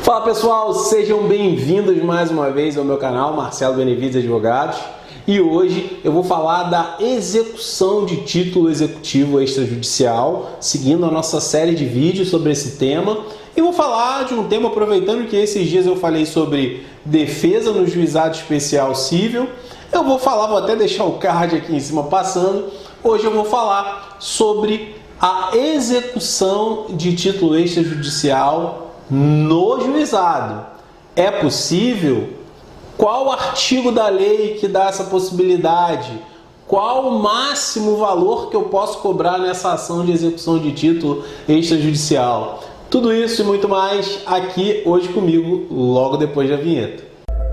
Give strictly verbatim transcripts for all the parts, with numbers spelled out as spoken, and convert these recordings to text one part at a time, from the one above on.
Fala pessoal, sejam bem-vindos mais uma vez ao meu canal Marcelo Benevides Advogados, e hoje eu vou falar da execução de título executivo extrajudicial, seguindo a nossa série de vídeos sobre esse tema, e vou falar de um tema aproveitando que esses dias eu falei sobre defesa no juizado especial civil. Eu vou falar, vou até deixar o card aqui em cima passando, hoje eu vou falar sobre a execução de título extrajudicial no juizado. É possível? Qual artigo da lei que dá essa possibilidade? Qual o máximo valor que eu posso cobrar nessa ação de execução de título extrajudicial? Tudo isso e muito mais aqui hoje comigo, logo depois da vinheta.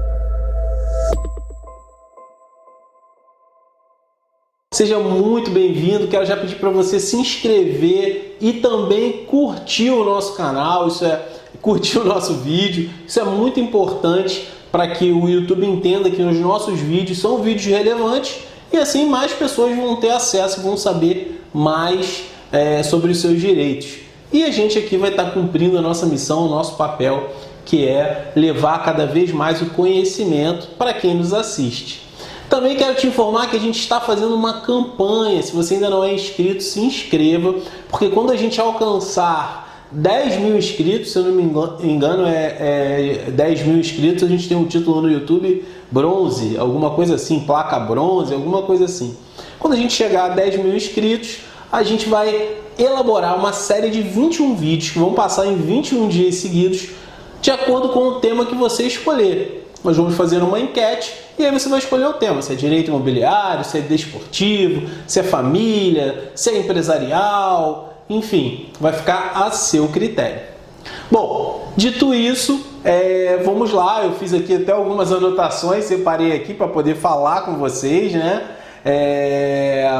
Seja muito bem-vindo, quero já pedir para você se inscrever e também curtir o nosso canal, isso é, curtir o nosso vídeo, isso é muito importante para que o YouTube entenda que os nossos vídeos são vídeos relevantes e assim mais pessoas vão ter acesso e vão saber mais é, sobre os seus direitos. E a gente aqui vai estar cumprindo a nossa missão, o nosso papel, que é levar cada vez mais o conhecimento para quem nos assiste. Também quero te informar que a gente está fazendo uma campanha. Se você ainda não é inscrito, se inscreva, porque quando a gente alcançar dez mil inscritos, se eu não me engano é, é dez mil inscritos, a gente tem um título no YouTube bronze, alguma coisa assim, placa bronze, alguma coisa assim. Quando a gente chegar a dez mil inscritos, a gente vai elaborar uma série de vinte e um vídeos que vão passar em vinte e um dias seguidos, de acordo com o tema que você escolher. Nós vamos fazer uma enquete e aí você vai escolher o tema, se é direito imobiliário, se é desportivo, se é família, se é empresarial, enfim, vai ficar a seu critério. Bom, dito isso, é, vamos lá, eu fiz aqui até algumas anotações, separei aqui para poder falar com vocês, né? É,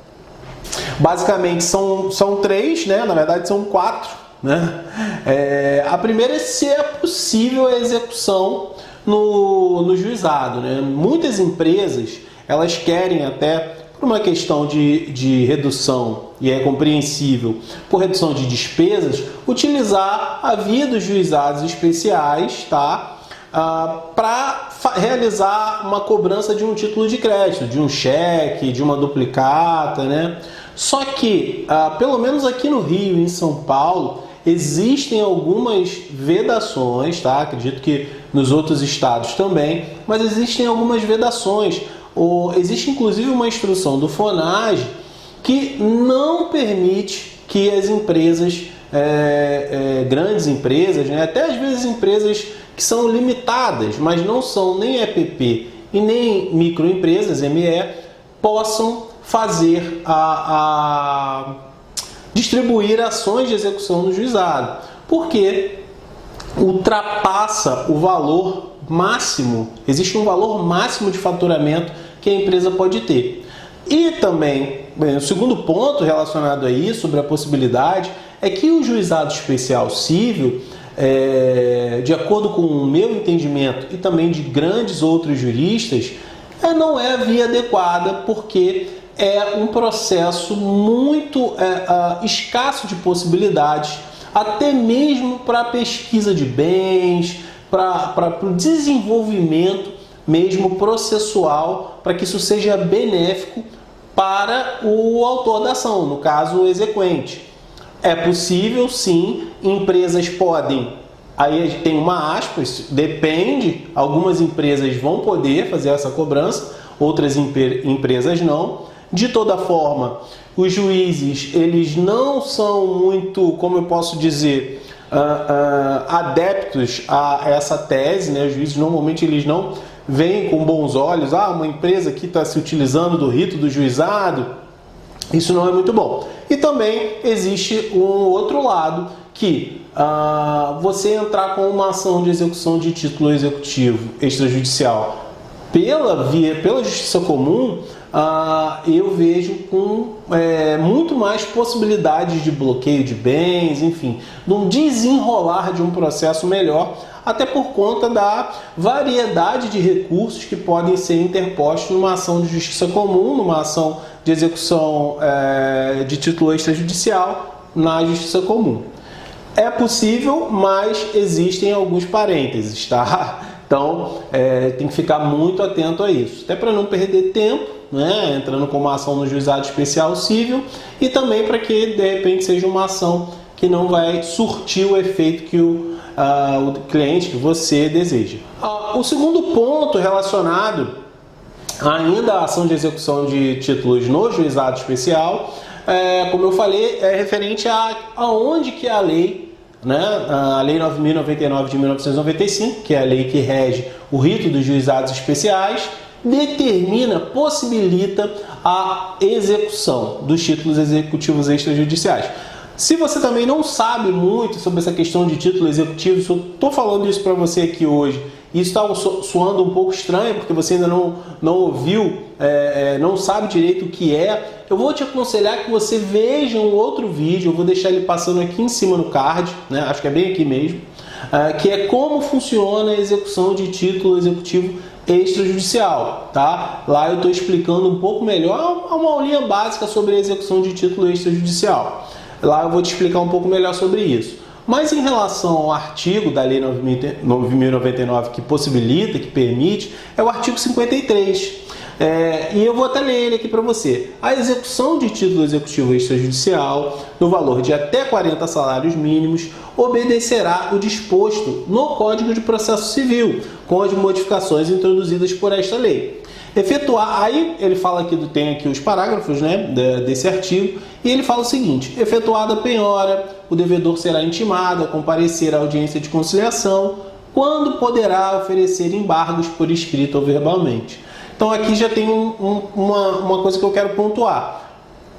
basicamente são, são três, né? Na verdade são quatro, né? É, a primeira é se é possível a execução No, no juizado, né? Muitas empresas, elas querem até, por uma questão de, de redução, e é compreensível, por redução de despesas, utilizar a via dos juizados especiais, tá? Ah, para realizar uma cobrança de um título de crédito, de um cheque, de uma duplicata, né? Só que, ah, pelo menos aqui no Rio e em São Paulo, existem algumas vedações, tá? Acredito que nos outros estados também, mas existem algumas vedações. Ou, existe inclusive uma instrução do FONAGE que não permite que as empresas, é, é, grandes empresas, né? Até às vezes empresas que são limitadas, mas não são nem E P P e nem microempresas, M E, possam fazer a... a distribuir ações de execução no juizado, porque ultrapassa o valor máximo, existe um valor máximo de faturamento que a empresa pode ter. E também, bem, o segundo ponto relacionado a isso, sobre a possibilidade, é que o juizado especial civil, é, de acordo com o meu entendimento e também de grandes outros juristas, é, não é a via adequada, porque é um processo muito é, uh, escasso de possibilidades, até mesmo para a pesquisa de bens, para o desenvolvimento mesmo processual, para que isso seja benéfico para o autor da ação, no caso o exequente. É possível sim, empresas podem, aí tem uma aspas, depende, algumas empresas vão poder fazer essa cobrança, outras empresas não. De toda forma, os juízes, eles não são muito, como eu posso dizer, uh, uh, adeptos a essa tese, né? Os juízes normalmente eles não veem com bons olhos, ah, uma empresa que está se utilizando do rito do juizado, isso não é muito bom. E também existe um outro lado, que uh, você entrar com uma ação de execução de título executivo extrajudicial pela via, pela justiça comum, Uh, eu vejo com é, muito mais possibilidades de bloqueio de bens, enfim, de um desenrolar de um processo melhor, até por conta da variedade de recursos que podem ser interpostos numa ação de justiça comum, numa ação de execução é, de título extrajudicial na justiça comum. É possível, mas existem alguns parênteses, tá? Então, é, tem que ficar muito atento a isso. Até para não perder tempo, né? Entrando com uma ação no juizado especial civil, e também para que, de repente, seja uma ação que não vai surtir o efeito que o, uh, o cliente, que você deseja. Uh, o segundo ponto relacionado ainda à ação de execução de títulos no juizado especial, é, como eu falei, é referente a aonde que a lei, né, a Lei nove mil e noventa e nove de mil novecentos e noventa e cinco, que é a lei que rege o rito dos juizados especiais, determina, possibilita a execução dos títulos executivos extrajudiciais. Se você também não sabe muito sobre essa questão de título executivo, se eu estou falando isso para você aqui hoje, e isso está soando um pouco estranho, porque você ainda não, não ouviu, é, é, não sabe direito o que é, eu vou te aconselhar que você veja um outro vídeo, eu vou deixar ele passando aqui em cima no card, né? Acho que é bem aqui mesmo, é, que é como funciona a execução de título executivo extrajudicial, tá? Lá eu estou explicando um pouco melhor, uma aulinha básica sobre a execução de título extrajudicial. Lá eu vou te explicar um pouco melhor sobre isso. Mas em relação ao artigo da Lei nove mil e noventa e nove que possibilita, que permite, é o artigo cinquenta e três. É, e eu vou até ler ele aqui para você. A execução de título executivo extrajudicial no valor de até quarenta salários mínimos obedecerá o disposto no Código de Processo Civil, com as modificações introduzidas por esta lei. Efetuar, aí ele fala aqui, tem aqui os parágrafos, né, desse artigo, e ele fala o seguinte: efetuada a penhora, o devedor será intimado a comparecer à audiência de conciliação, quando poderá oferecer embargos por escrito ou verbalmente. Então aqui já tem um, um, uma, uma coisa que eu quero pontuar.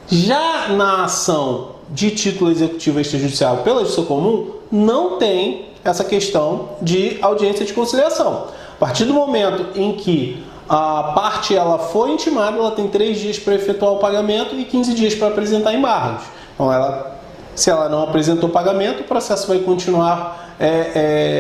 Já na ação de título executivo extrajudicial pela justiça comum, não tem essa questão de audiência de conciliação. A partir do momento em que a parte ela foi intimada, ela tem três dias para efetuar o pagamento e quinze dias para apresentar embargos. Então, ela, se ela não apresentou o pagamento, o processo vai continuar é,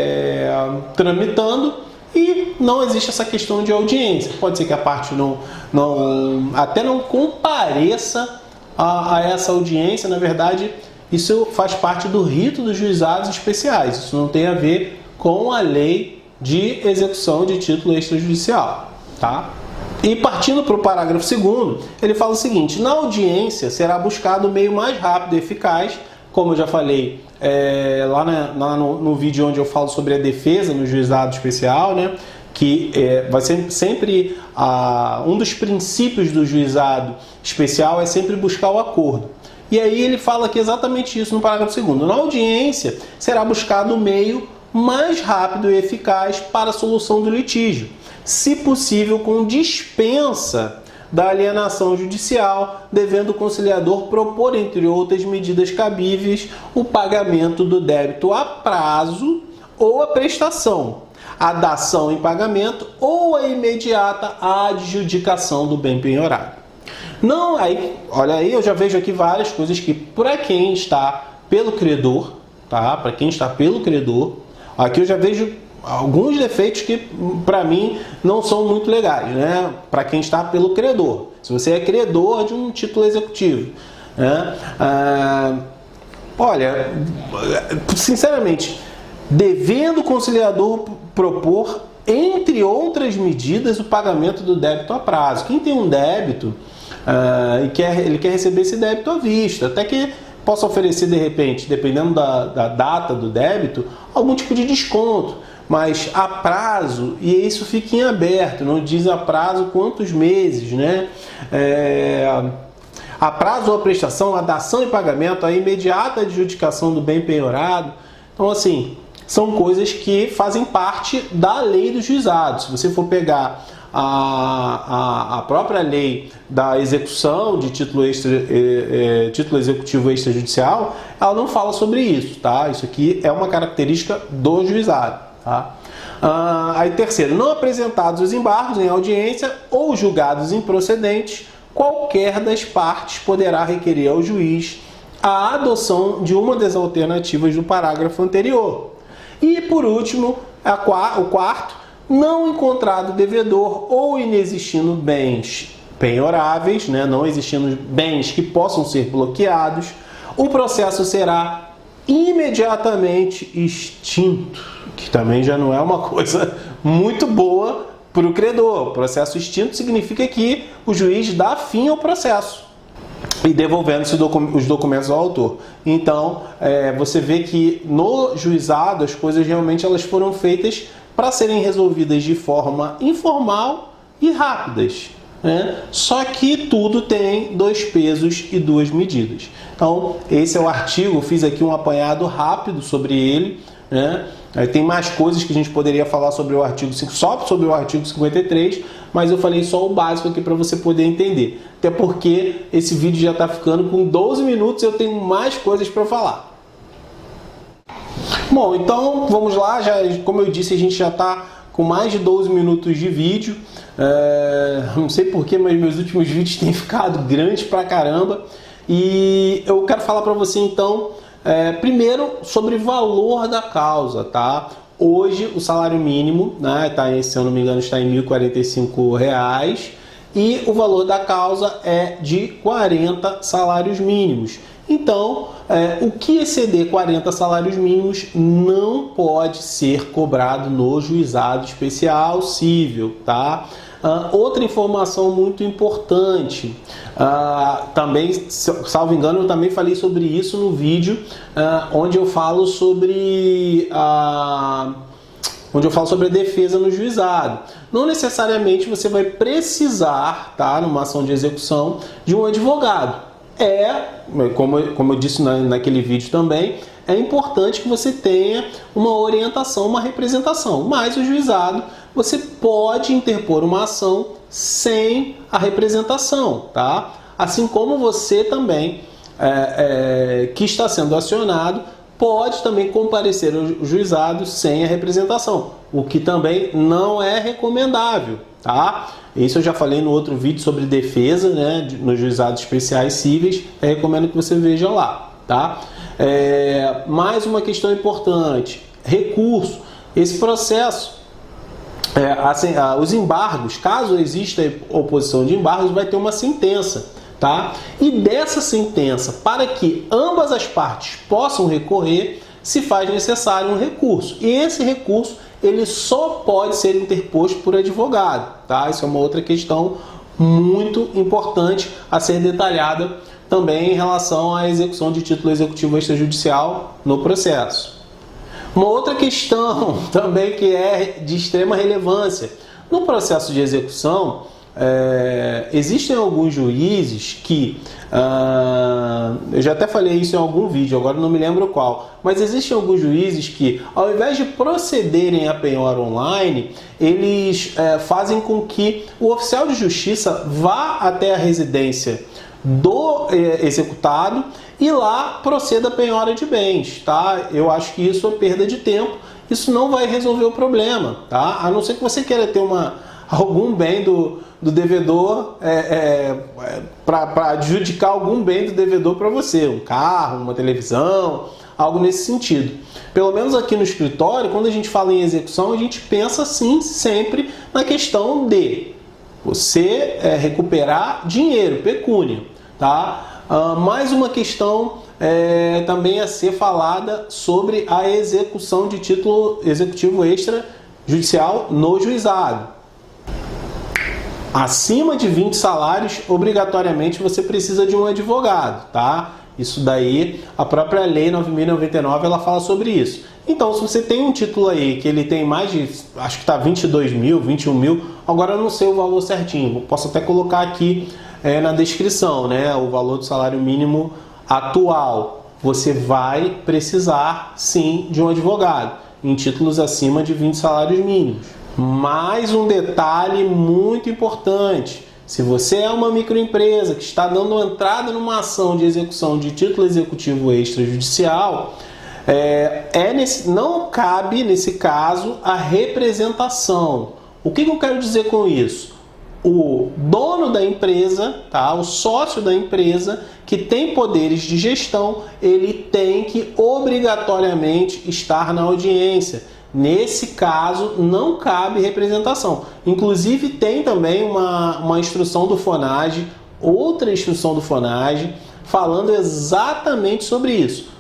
é, tramitando e não existe essa questão de audiência. Pode ser que a parte não, não até não compareça a, a essa audiência. Na verdade, isso faz parte do rito dos juizados especiais. Isso não tem a ver com a lei de execução de título extrajudicial. Tá? E partindo para o parágrafo segundo, ele fala o seguinte: na audiência será buscado o meio mais rápido e eficaz, como eu já falei é, lá, na, lá no, no vídeo onde eu falo sobre a defesa no juizado especial, né, que é, vai ser sempre a, um dos princípios do juizado especial é sempre buscar o acordo. E aí ele fala aqui exatamente isso no parágrafo segundo: na audiência será buscado o meio mais rápido e eficaz para a solução do litígio, se possível com dispensa da alienação judicial, devendo o conciliador propor, entre outras medidas cabíveis, o pagamento do débito a prazo ou a prestação, a dação em pagamento ou a imediata adjudicação do bem penhorado. Não, aí, olha aí, eu já vejo aqui várias coisas que, para quem está pelo credor, tá? Para quem está pelo credor, aqui eu já vejo alguns defeitos que, para mim, não são muito legais, né? Para quem está pelo credor. Se você é credor de um título executivo, né? Ah, olha, sinceramente, devendo o conciliador propor, entre outras medidas, o pagamento do débito a prazo. Quem tem um débito ah, e quer, ele quer receber esse débito à vista, até que possa oferecer, de repente, dependendo da, da data do débito, algum tipo de desconto. Mas a prazo, e isso fica em aberto, não diz a prazo quantos meses, né? É, a prazo ou a prestação, a dação e pagamento, a imediata adjudicação do bem penhorado. Então, assim, são coisas que fazem parte da lei do juizado. Se você for pegar a, a, a própria lei da execução de título, extra, é, é, título executivo extrajudicial, ela não fala sobre isso, tá? Isso aqui é uma característica do juizado. Tá? Ah, aí terceiro, não apresentados os embargos em audiência ou julgados improcedentes, qualquer das partes poderá requerer ao juiz a adoção de uma das alternativas do parágrafo anterior. E por último, a, o quarto, não encontrado devedor ou inexistindo bens penhoráveis, né, não existindo bens que possam ser bloqueados, o processo será imediatamente extinto, que também já não é uma coisa muito boa para o credor. Processo extinto significa que o juiz dá fim ao processo e devolvendo-se os documentos ao autor. Então, é, você vê que no juizado as coisas realmente elas foram feitas para serem resolvidas de forma informal e rápidas, né? Só que tudo tem dois pesos e duas medidas. Então, esse é o artigo, fiz aqui um apanhado rápido sobre ele, né? Tem mais coisas que a gente poderia falar sobre o artigo, só sobre o artigo cinquenta e três, mas eu falei só o básico aqui para você poder entender. Até porque esse vídeo já está ficando com doze minutos e eu tenho mais coisas para falar. Bom, então vamos lá, já, como eu disse, a gente já está com mais de doze minutos de vídeo. É, não sei porquê, mas meus últimos vídeos têm ficado grandes pra caramba. E eu quero falar para você então, é, primeiro sobre valor da causa, tá? Hoje o salário mínimo, né, tá, se eu não me engano, está em mil e quarenta e cinco reais e o valor da causa é de quarenta salários mínimos. Então, é, o que exceder quarenta salários mínimos não pode ser cobrado no juizado especial civil, tá? Uh, outra informação muito importante, uh, também, salvo engano, eu também falei sobre isso no vídeo uh, onde eu falo sobre uh, onde eu falo sobre a defesa no juizado. Não necessariamente você vai precisar, tá, numa ação de execução, de um advogado. É, como, como eu disse na, naquele vídeo também, é importante que você tenha uma orientação, uma representação, mas o juizado você pode interpor uma ação sem a representação, tá? Assim como você também, é, é, que está sendo acionado, pode também comparecer ao juizado sem a representação, o que também não é recomendável, tá? Isso eu já falei no outro vídeo sobre defesa, né, nos juizados especiais cíveis, eu recomendo que você veja lá, tá? É, mais uma questão importante, recurso. Esse processo, é, assim, os embargos, caso exista oposição de embargos, vai ter uma sentença, tá? E dessa sentença, para que ambas as partes possam recorrer, se faz necessário um recurso. E esse recurso, ele só pode ser interposto por advogado, tá? Isso é uma outra questão muito importante a ser detalhada também em relação à execução de título executivo extrajudicial no processo. Uma outra questão também que é de extrema relevância. No processo de execução, é, existem alguns juízes que, ah, eu já até falei isso em algum vídeo, agora não me lembro qual, mas existem alguns juízes que, ao invés de procederem a penhora online, eles é, fazem com que o oficial de justiça vá até a residência do é, executado e lá proceda a penhora de bens, tá? Eu acho que isso é perda de tempo, isso não vai resolver o problema, tá? A não ser que você queira ter uma, algum bem do, do devedor, é, é, para adjudicar algum bem do devedor para você, um carro, uma televisão, algo nesse sentido. Pelo menos aqui no escritório, quando a gente fala em execução, a gente pensa sim sempre na questão de você é, recuperar dinheiro, pecúnia, tá? Uh, mais uma questão é, também a ser falada sobre a execução de título executivo extrajudicial no juizado. Acima de vinte salários, obrigatoriamente você precisa de um advogado, tá? Isso daí, a própria lei nove mil e noventa e nove, ela fala sobre isso. Então, se você tem um título aí que ele tem mais de, acho que está vinte e dois mil, vinte e um mil, agora eu não sei o valor certinho, posso até colocar aqui é, na descrição, né, o valor do salário mínimo atual. Você vai precisar, sim, de um advogado em títulos acima de vinte salários mínimos. Mais um detalhe muito importante. Se você é uma microempresa que está dando entrada numa ação de execução de título executivo extrajudicial, é, é nesse, não cabe, nesse caso, a representação. O que, que eu quero dizer com isso? O dono da empresa, tá? O sócio da empresa, que tem poderes de gestão, ele tem que obrigatoriamente estar na audiência. Nesse caso, não cabe representação. Inclusive, tem também uma, uma instrução do FONAGE, outra instrução do FONAGE, falando exatamente sobre isso.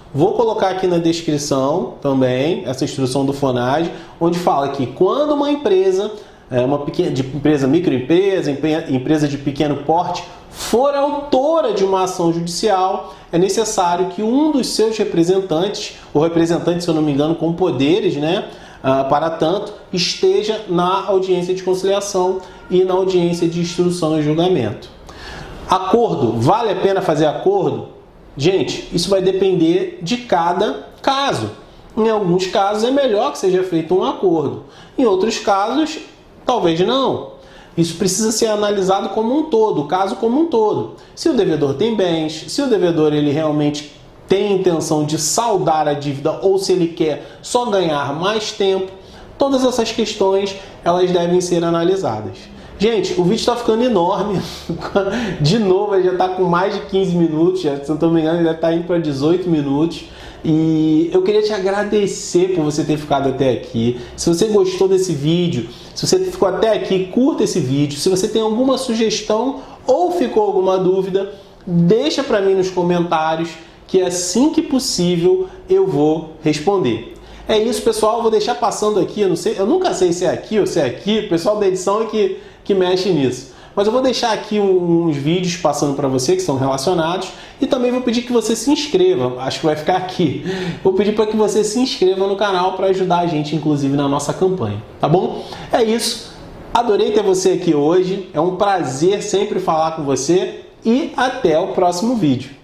Vou colocar aqui na descrição também essa instrução do FONAGE, onde fala que quando uma empresa, uma pequena, de empresa microempresa, empresa de pequeno porte, for autora de uma ação judicial, é necessário que um dos seus representantes, ou representante, se eu não me engano, com poderes, né, para tanto, esteja na audiência de conciliação e na audiência de instrução e julgamento. Acordo, vale a pena fazer acordo? Gente, isso vai depender de cada caso. Em alguns casos é melhor que seja feito um acordo. Em outros casos, talvez não. Isso precisa ser analisado como um todo, o caso como um todo. Se o devedor tem bens, se o devedor ele realmente tem intenção de saldar a dívida ou se ele quer só ganhar mais tempo, todas essas questões elas devem ser analisadas. Gente, o vídeo está ficando enorme. De novo, ele já está com mais de quinze minutos. Já, se não estou me engano, ele já está indo para dezoito minutos. E eu queria te agradecer por você ter ficado até aqui. Se você gostou desse vídeo, se você ficou até aqui, curta esse vídeo. Se você tem alguma sugestão ou ficou alguma dúvida, deixa para mim nos comentários, que assim que possível eu vou responder. É isso, pessoal. Eu vou deixar passando aqui. Eu, não sei, eu nunca sei se é aqui ou se é aqui. O pessoal da edição é que, que mexe nisso. Mas eu vou deixar aqui uns vídeos passando para você que são relacionados. E também vou pedir que você se inscreva. Acho que vai ficar aqui. Vou pedir para que você se inscreva no canal para ajudar a gente, inclusive, na nossa campanha. Tá bom? É isso. Adorei ter você aqui hoje. É um prazer sempre falar com você. E até o próximo vídeo.